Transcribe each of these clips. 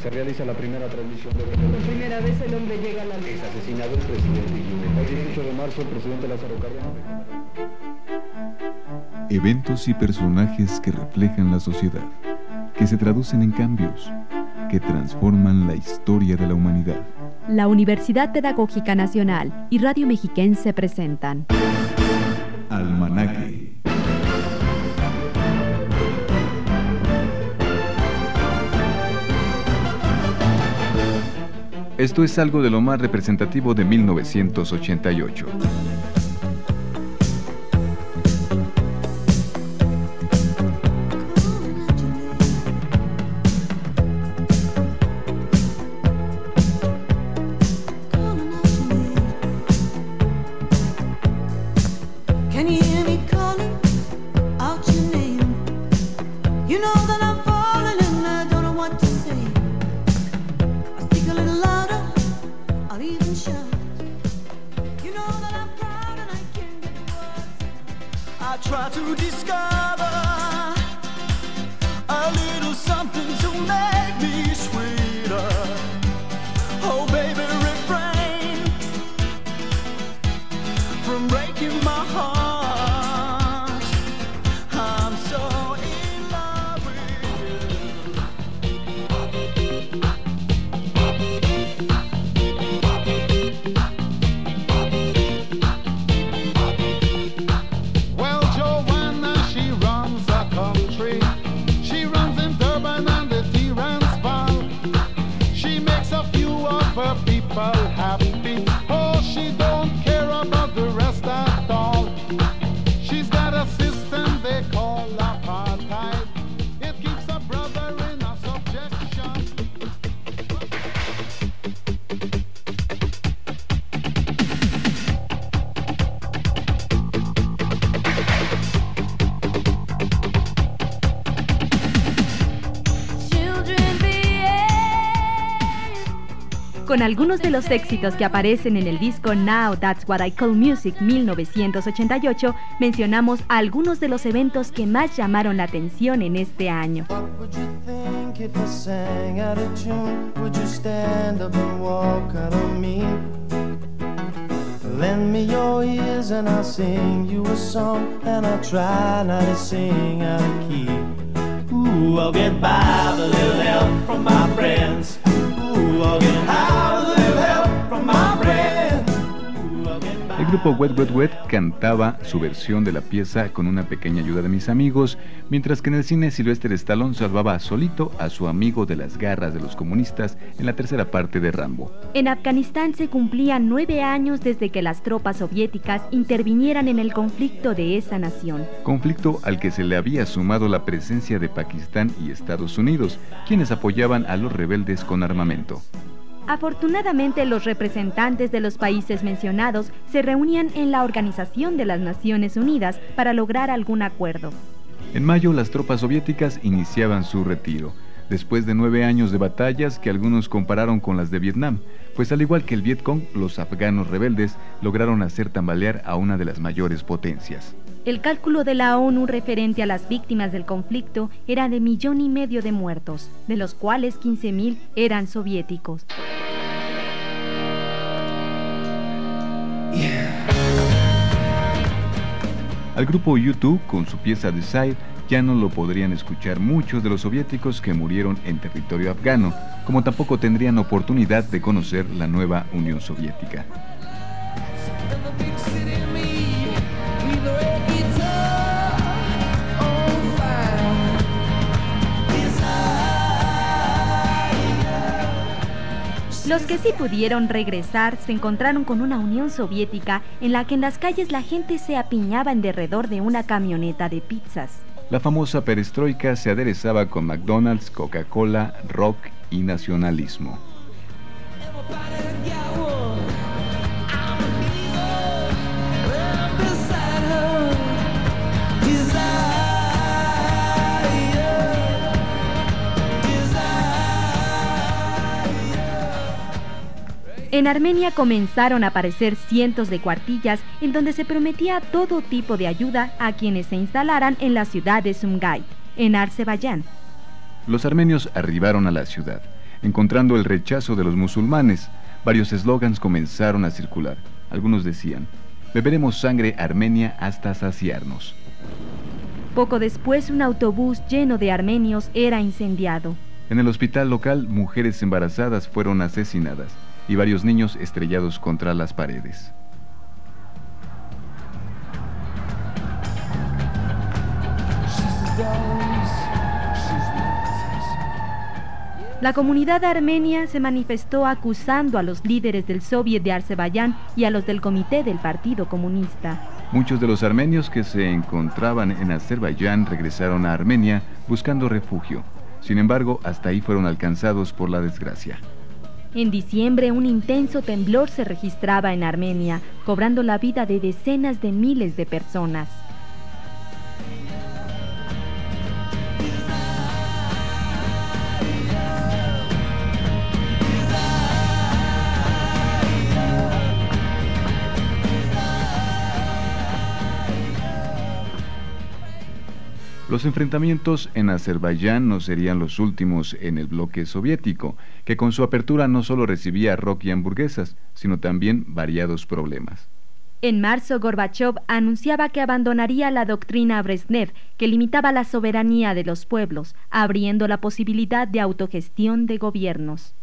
Se realiza la primera transmisión de... Por primera vez el hombre llega a la luna. Es asesinado el presidente Guillermo. El 18 de marzo, el presidente Lázaro Cárdenas. Eventos y personajes que reflejan la sociedad, que se traducen en cambios, que transforman la historia de la humanidad. La Universidad Pedagógica Nacional y Radio Mexiquense presentan Almanaque. Esto es algo de lo más representativo de 1988. Con algunos de los éxitos que aparecen en el disco Now That's What I Call Music 1988, mencionamos algunos de los eventos que más llamaron la atención en este año. Lend me your ears and I'll sing you a song, and I'll try not to sing out of key. Ooh, I'll get by with a little help from my friends. I'll get high with a little help from my friends. El grupo Wet Wet Wet cantaba su versión de la pieza con una pequeña ayuda de mis amigos, mientras que en el cine Sylvester Stallone salvaba solito a su amigo de las garras de los comunistas en la tercera parte de Rambo. En Afganistán se cumplían 9 años desde que las tropas soviéticas intervinieran en el conflicto de esa nación. Conflicto al que se le había sumado la presencia de Pakistán y Estados Unidos, quienes apoyaban a los rebeldes con armamento. Afortunadamente, los representantes de los países mencionados se reunían en la Organización de las Naciones Unidas para lograr algún acuerdo. En mayo, las tropas soviéticas iniciaban su retiro, después de 9 años de batallas que algunos compararon con las de Vietnam, pues al igual que el Vietcong, los afganos rebeldes lograron hacer tambalear a una de las mayores potencias. El cálculo de la ONU referente a las víctimas del conflicto era de 1,5 millones de muertos, de los cuales 15,000 eran soviéticos. Al grupo U2, con su pieza Decide, ya no lo podrían escuchar muchos de los soviéticos que murieron en territorio afgano, como tampoco tendrían oportunidad de conocer la nueva Unión Soviética. Los que sí pudieron regresar se encontraron con una Unión Soviética en la que en las calles la gente se apiñaba en derredor de una camioneta de pizzas. La famosa perestroika se aderezaba con McDonald's, Coca-Cola, rock y nacionalismo. En Armenia comenzaron a aparecer cientos de cuartillas en donde se prometía todo tipo de ayuda a quienes se instalaran en la ciudad de Sumgait, en Azerbaiyán. Los armenios arribaron a la ciudad. Encontrando el rechazo de los musulmanes, varios eslogans comenzaron a circular. Algunos decían: beberemos sangre armenia hasta saciarnos. Poco después, un autobús lleno de armenios era incendiado. En el hospital local, mujeres embarazadas fueron asesinadas y varios niños estrellados contra las paredes. La comunidad armenia se manifestó acusando a los líderes del Soviet de Azerbaiyán y a los del Comité del Partido Comunista. Muchos de los armenios que se encontraban en Azerbaiyán regresaron a Armenia buscando refugio. Sin embargo, hasta ahí fueron alcanzados por la desgracia. En diciembre, un intenso temblor se registraba en Armenia, cobrando la vida de decenas de miles de personas. Los enfrentamientos en Azerbaiyán no serían los últimos en el bloque soviético, que con su apertura no solo recibía rock y hamburguesas, sino también variados problemas. En marzo, Gorbachov anunciaba que abandonaría la doctrina Brezhnev, que limitaba la soberanía de los pueblos, abriendo la posibilidad de autogestión de gobiernos.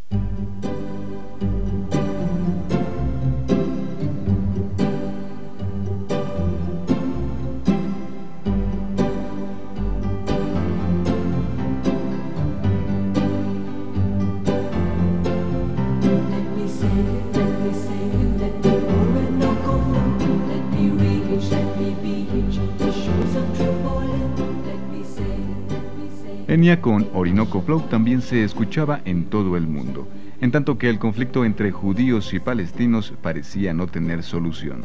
Enya con Orinoco Flow también se escuchaba en todo el mundo, en tanto que el conflicto entre judíos y palestinos parecía no tener solución.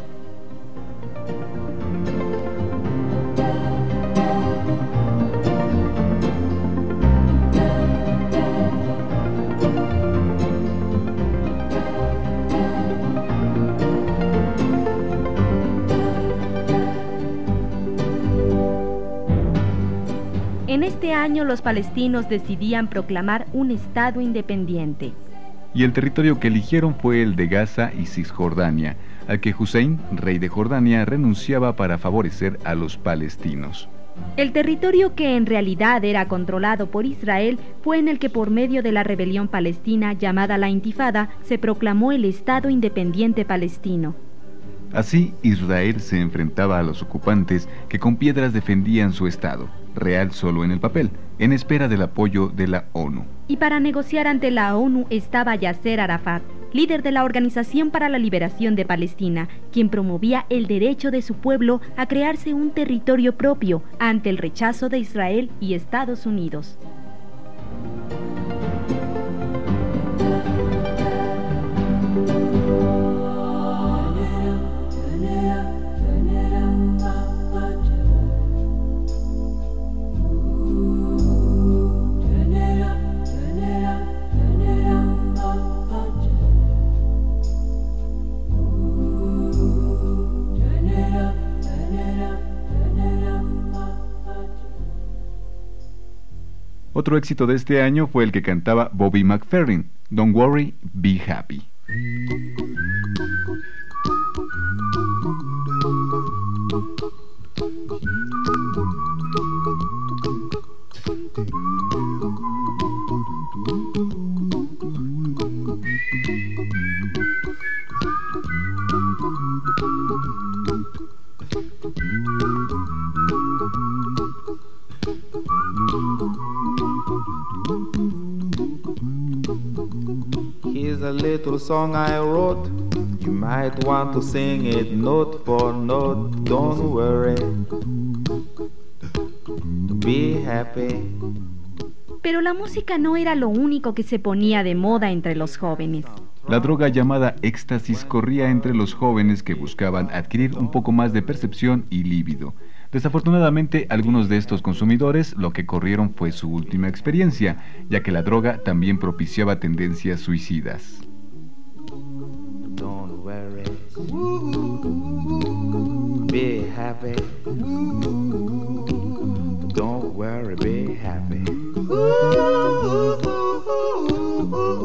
En este año los palestinos decidían proclamar un estado independiente. Y el territorio que eligieron fue el de Gaza y Cisjordania, al que Hussein, rey de Jordania, renunciaba para favorecer a los palestinos. El territorio que en realidad era controlado por Israel fue en el que por medio de la rebelión palestina llamada la Intifada se proclamó el Estado Independiente Palestino. Así, Israel se enfrentaba a los ocupantes que con piedras defendían su Estado, real solo en el papel, en espera del apoyo de la ONU. Y para negociar ante la ONU estaba Yasser Arafat, líder de la Organización para la Liberación de Palestina, quien promovía el derecho de su pueblo a crearse un territorio propio ante el rechazo de Israel y Estados Unidos. Otro éxito de este año fue el que cantaba Bobby McFerrin, Don't Worry, Be Happy. Here's a little song I wrote. You might want to sing it note for note. Don't worry, be happy. Pero la música no era lo único que se ponía de moda entre los jóvenes. La droga llamada éxtasis corría entre los jóvenes que buscaban adquirir un poco más de percepción y líbido. Desafortunadamente, algunos de estos consumidores lo que corrieron fue su última experiencia, ya que la droga también propiciaba tendencias suicidas. Don't worry, be happy. Don't worry, be happy.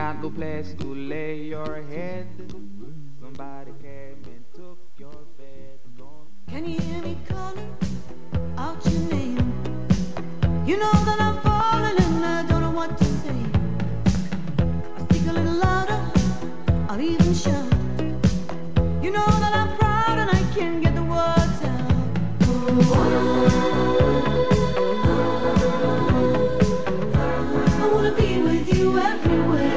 got no place to lay your head. Somebody came and took your bed. Can you hear me calling out your name? You know that I'm falling and I don't know what to say. I speak a little louder, I'll even shout. You know that I'm proud and I can't get the words out. I wanna be with you everywhere.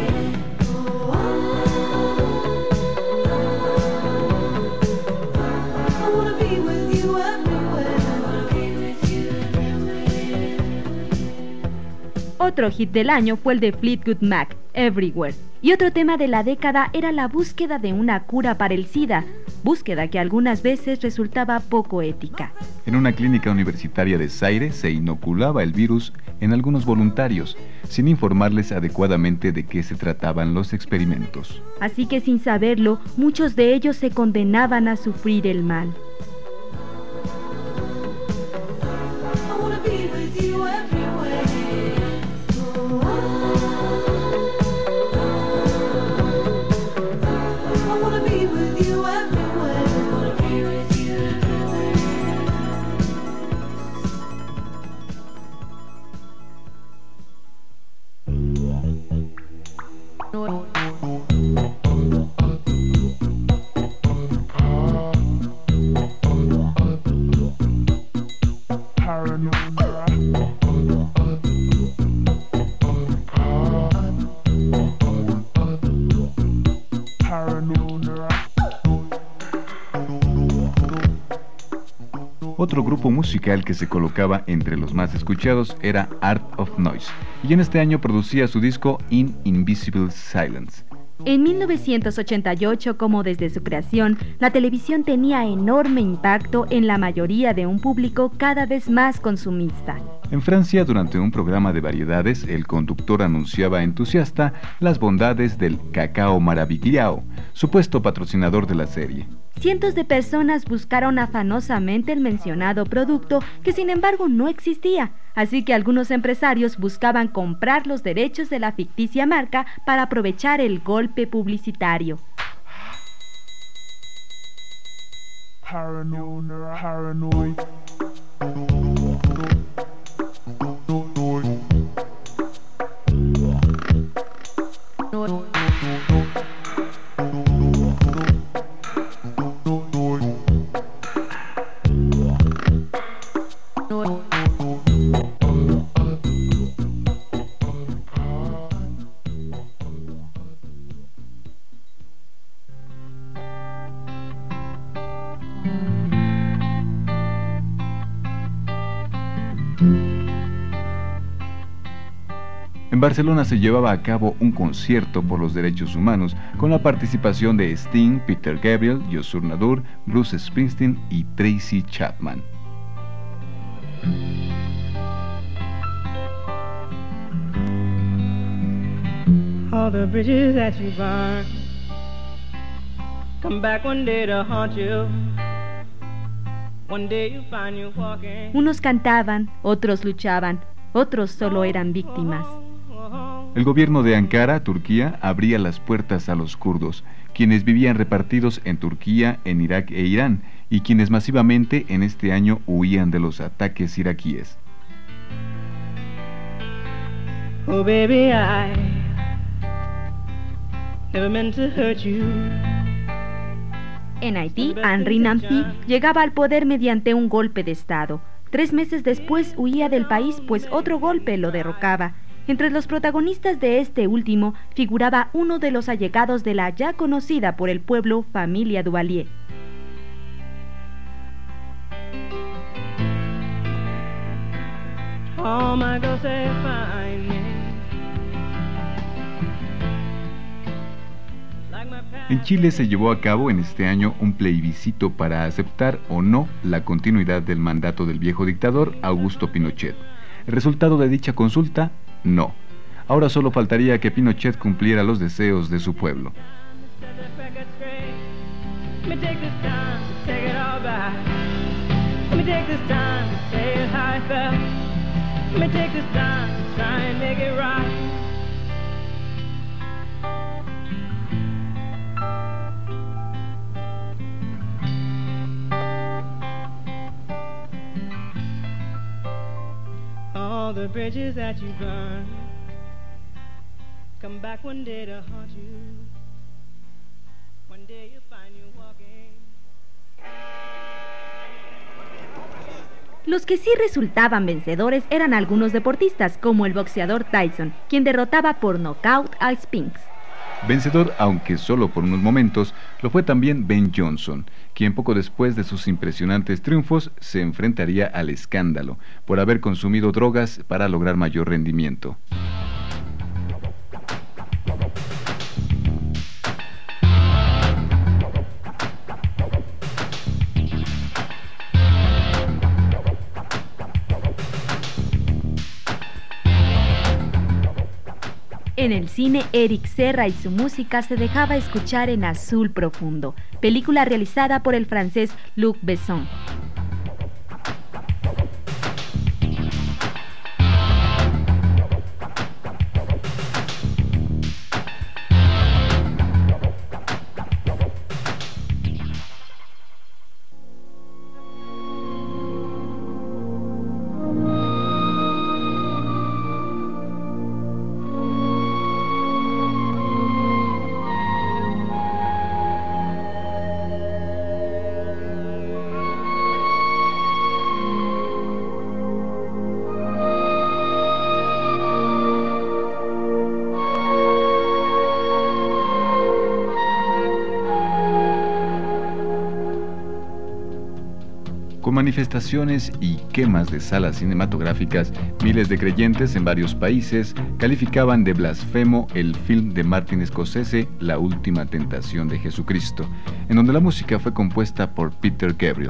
I wanna be with you everywhere. Otro hit del año fue el de Fleetwood Mac, Everywhere. Y otro tema de la década era la búsqueda de una cura para el SIDA, búsqueda que algunas veces resultaba poco ética. En una clínica universitaria de Zaire se inoculaba el virus en algunos voluntarios, sin informarles adecuadamente de qué se trataban los experimentos. Así que sin saberlo, muchos de ellos se condenaban a sufrir el mal. I wanna be with you everywhere. I wanna be with you everywhere. I wanna be with you Otro grupo musical que se colocaba entre los más escuchados era Art of Noise, y en este año producía su disco In Invisible Silence. En 1988, como desde su creación, la televisión tenía enorme impacto en la mayoría de un público cada vez más consumista. En Francia, durante un programa de variedades, el conductor anunciaba entusiasta las bondades del cacao Maravigliao, supuesto patrocinador de la serie. Cientos de personas buscaron afanosamente el mencionado producto que sin embargo no existía, así que algunos empresarios buscaban comprar los derechos de la ficticia marca para aprovechar el golpe publicitario. Paranoid. En Barcelona se llevaba a cabo un concierto por los derechos humanos con la participación de Sting, Peter Gabriel, Youssou N'Dour, Bruce Springsteen y Tracy Chapman. All the bridges that you burn come back one day to haunt you. One day you find you walking. Unos cantaban, otros luchaban, otros solo eran víctimas. El gobierno de Ankara, Turquía, abría las puertas a los kurdos, quienes vivían repartidos en Turquía, en Irak e Irán, y quienes masivamente en este año huían de los ataques iraquíes. Oh baby, I never meant to hurt you. En Haití, Henri Nampy llegaba al poder mediante un golpe de Estado. 3 meses después huía del país, pues otro golpe lo derrocaba. Entre los protagonistas de este último figuraba uno de los allegados de la ya conocida por el pueblo familia Duvalier. All my girls say fine. En Chile se llevó a cabo en este año un plebiscito para aceptar o no la continuidad del mandato del viejo dictador Augusto Pinochet. El resultado de dicha consulta, no. Ahora solo faltaría que Pinochet cumpliera los deseos de su pueblo. the bridges that you burned come back one day to haunt you. One day you'll find you walking. Los que sí resultaban vencedores eran algunos deportistas, como el boxeador Tyson, quien derrotaba por nocaut a Spinks. Vencedor, aunque solo por unos momentos, lo fue también Ben Johnson, quien poco después de sus impresionantes triunfos se enfrentaría al escándalo por haber consumido drogas para lograr mayor rendimiento. En el cine, Eric Serra y su música se dejaba escuchar en Azul Profundo, película realizada por el francés Luc Besson. Con manifestaciones y quemas de salas cinematográficas, miles de creyentes en varios países calificaban de blasfemo el film de Martin Scorsese, La Última Tentación de Jesucristo, en donde la música fue compuesta por Peter Gabriel.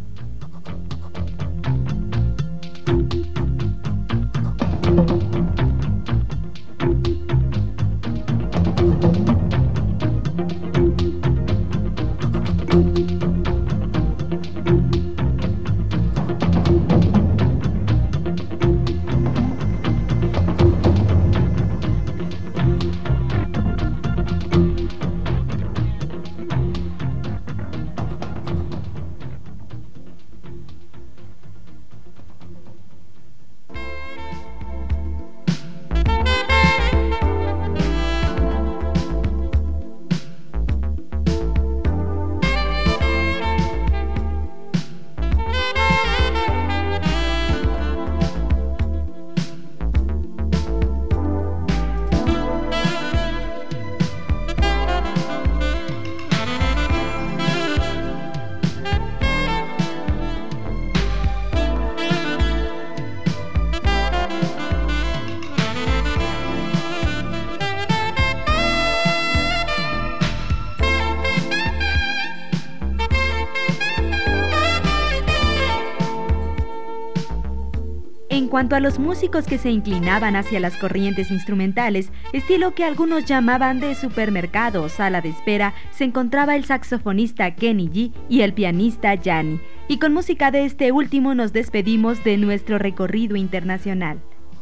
En cuanto a los músicos que se inclinaban hacia las corrientes instrumentales, estilo que algunos llamaban de supermercado o sala de espera, se encontraba el saxofonista Kenny G y el pianista Yanni. Y con música de este último nos despedimos de nuestro recorrido internacional.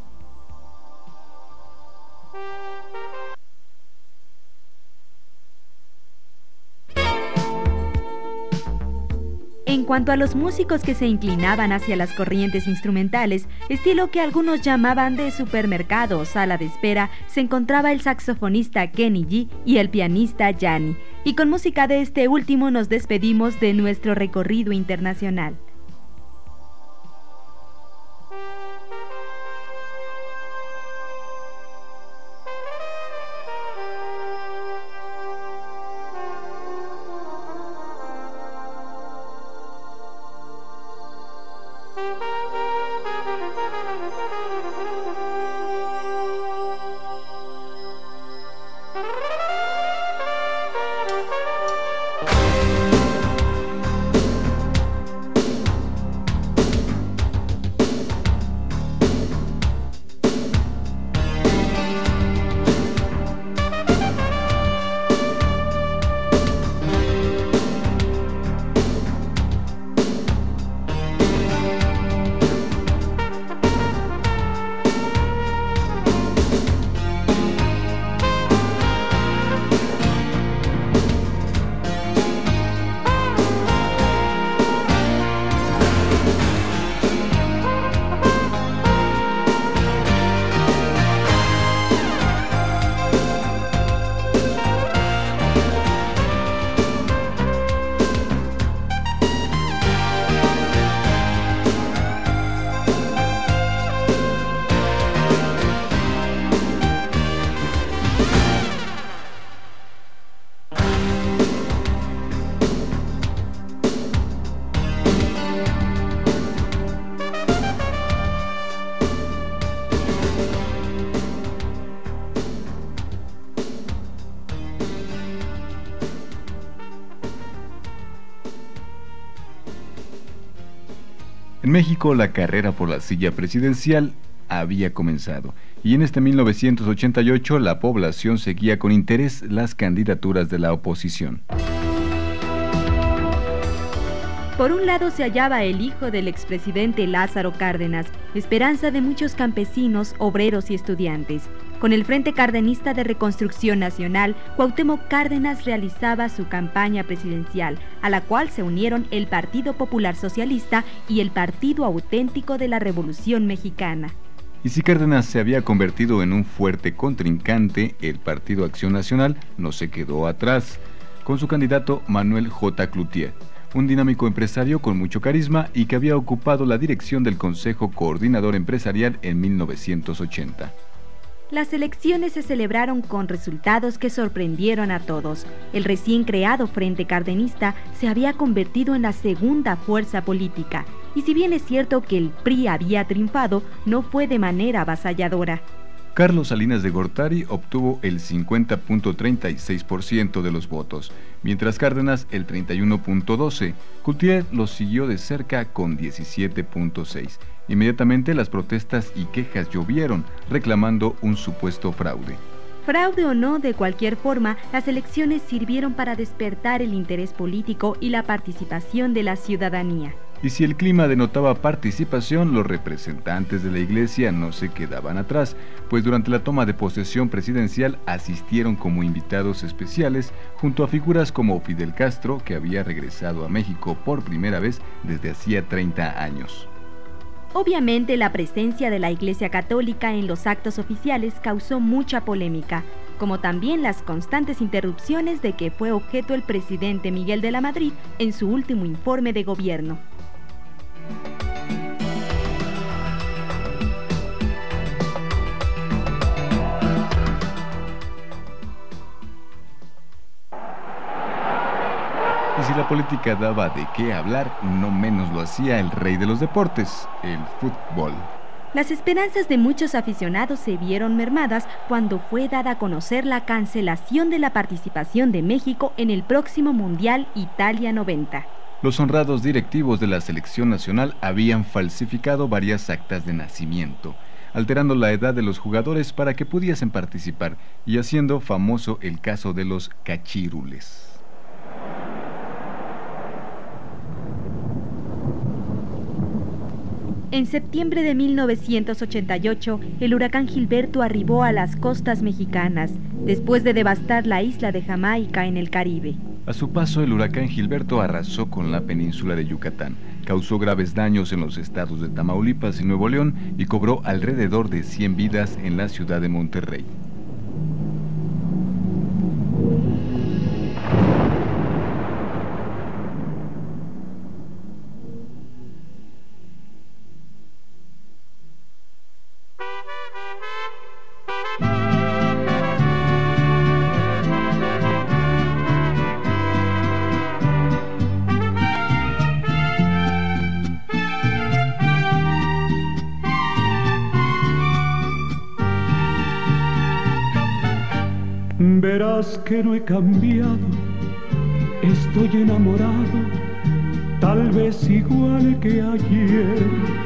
En cuanto a los músicos que se inclinaban hacia las corrientes instrumentales, estilo que algunos llamaban de supermercado o sala de espera, se encontraba el saxofonista Kenny G y el pianista Yanni. Y con música de este último nos despedimos de nuestro recorrido internacional. En México, la carrera por la silla presidencial había comenzado, y en este 1988 la población seguía con interés las candidaturas de la oposición. Por un lado se hallaba el hijo del expresidente Lázaro Cárdenas, esperanza de muchos campesinos, obreros y estudiantes. Con el Frente Cardenista de Reconstrucción Nacional, Cuauhtémoc Cárdenas realizaba su campaña presidencial, a la cual se unieron el Partido Popular Socialista y el Partido Auténtico de la Revolución Mexicana. Y si Cárdenas se había convertido en un fuerte contrincante, el Partido Acción Nacional no se quedó atrás, con su candidato Manuel J. Cloutier, un dinámico empresario con mucho carisma y que había ocupado la dirección del Consejo Coordinador Empresarial en 1980. Las elecciones se celebraron con resultados que sorprendieron a todos. El recién creado Frente Cardenista se había convertido en la segunda fuerza política, y si bien es cierto que el PRI había triunfado, no fue de manera avasalladora. Carlos Salinas de Gortari obtuvo el 50.36% de los votos, mientras Cárdenas el 31.12%. Cloutier lo siguió de cerca con 17.6%. Inmediatamente las protestas y quejas llovieron, reclamando un supuesto fraude. Fraude o no, de cualquier forma, las elecciones sirvieron para despertar el interés político y la participación de la ciudadanía. Y si el clima denotaba participación, los representantes de la Iglesia no se quedaban atrás, pues durante la toma de posesión presidencial asistieron como invitados especiales junto a figuras como Fidel Castro, que había regresado a México por primera vez desde hacía 30 años. Obviamente, la presencia de la Iglesia Católica en los actos oficiales causó mucha polémica, como también las constantes interrupciones de que fue objeto el presidente Miguel de la Madrid en su último informe de gobierno. Y si la política daba de qué hablar, no menos lo hacía el rey de los deportes, el fútbol. Las esperanzas de muchos aficionados se vieron mermadas cuando fue dada a conocer la cancelación de la participación de México en el próximo Mundial Italia 90. Los honrados directivos de la selección nacional habían falsificado varias actas de nacimiento, alterando la edad de los jugadores para que pudiesen participar y haciendo famoso el caso de los cachírules. En septiembre de 1988, el huracán Gilberto arribó a las costas mexicanas, después de devastar la isla de Jamaica en el Caribe. A su paso, el huracán Gilberto arrasó con la península de Yucatán, causó graves daños en los estados de Tamaulipas y Nuevo León y cobró alrededor de 100 vidas en la ciudad de Monterrey. Verás que no he cambiado, estoy enamorado, tal vez igual que ayer.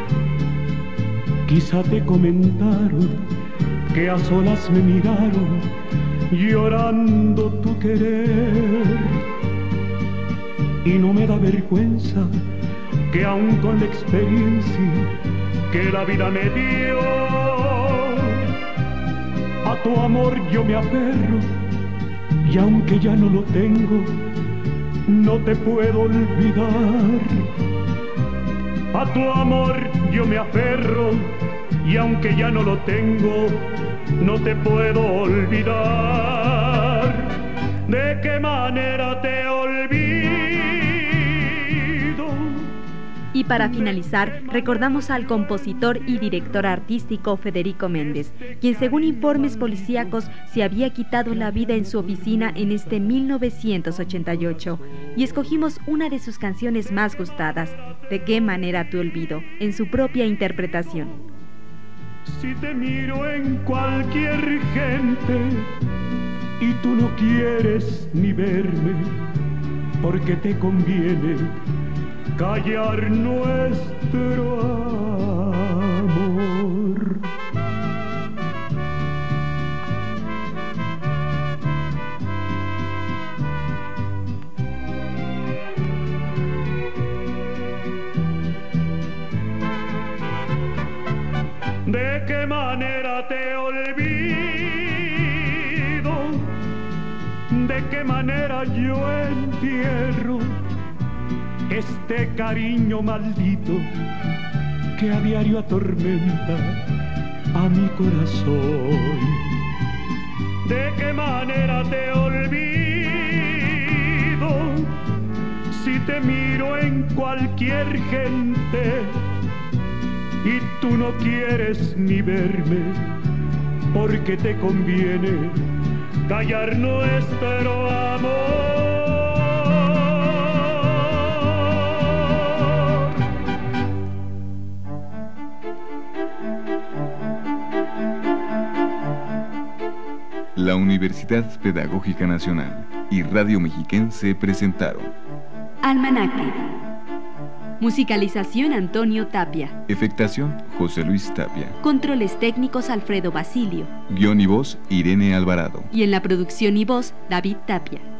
Quizá te comentaron que a solas me miraron, llorando tu querer. Y no me da vergüenza que aún con la experiencia que la vida me dio, a tu amor yo me aferro, y aunque ya no lo tengo, no te puedo olvidar. A tu amor yo me aferro, y aunque ya no lo tengo, no te puedo olvidar. ¿De qué manera te olvido? Y para finalizar, recordamos al compositor y director artístico Federico Méndez, quien según informes policíacos se había quitado la vida en su oficina en este 1988, y escogimos una de sus canciones más gustadas, ¿De qué manera te olvido?, en su propia interpretación. Si te miro en cualquier gente y tú no quieres ni verme porque te conviene, callar nuestro amor. ¿De qué manera te olvido? ¿De qué manera yo entierro este cariño maldito que a diario atormenta a mi corazón? ¿De qué manera te olvido si te miro en cualquier gente y tú no quieres ni verme porque te conviene callar nuestro amor? La Universidad Pedagógica Nacional y Radio Mexiquense presentaron Almanaque. Musicalización Antonio Tapia. Efectación José Luis Tapia. Controles técnicos Alfredo Basilio. Guión y voz Irene Alvarado. Y en la producción y voz David Tapia.